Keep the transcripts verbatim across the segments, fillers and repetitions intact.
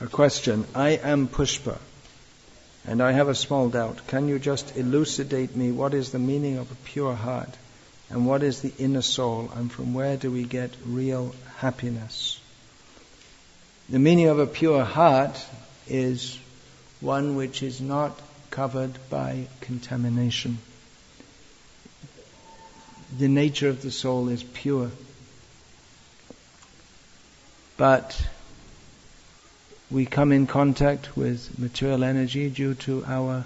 A question. I am Pushpa, and I have a small doubt. Can you just elucidate me what is the meaning of a pure heart, and what is the inner soul, and from where do we get real happiness? The meaning of a pure heart is one which is not covered by contamination. The nature of the soul is pure. But we come in contact with material energy due to our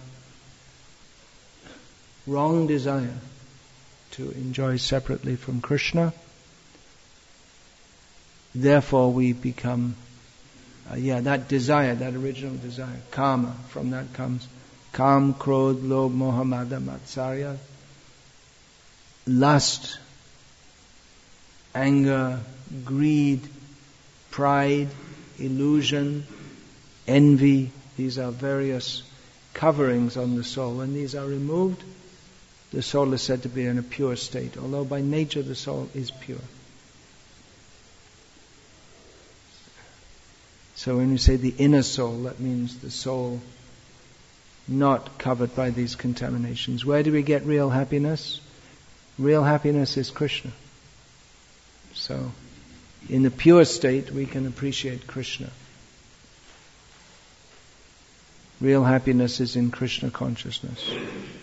wrong desire to enjoy separately from Krishna. Therefore we become, uh, yeah, that desire, that original desire, karma, from that comes Kam, Krodh, Lobh, Moha, Mada, Matsarya. Lust, anger, greed, pride, illusion, envy. These are various coverings on the soul. When these are removed, the soul is said to be in a pure state, although by nature the soul is pure. So when we say the inner soul, that means the soul not covered by these contaminations. Where do we get real happiness? Real happiness is Krishna. So, in the pure state, we can appreciate Krishna. Real happiness is in Krishna consciousness.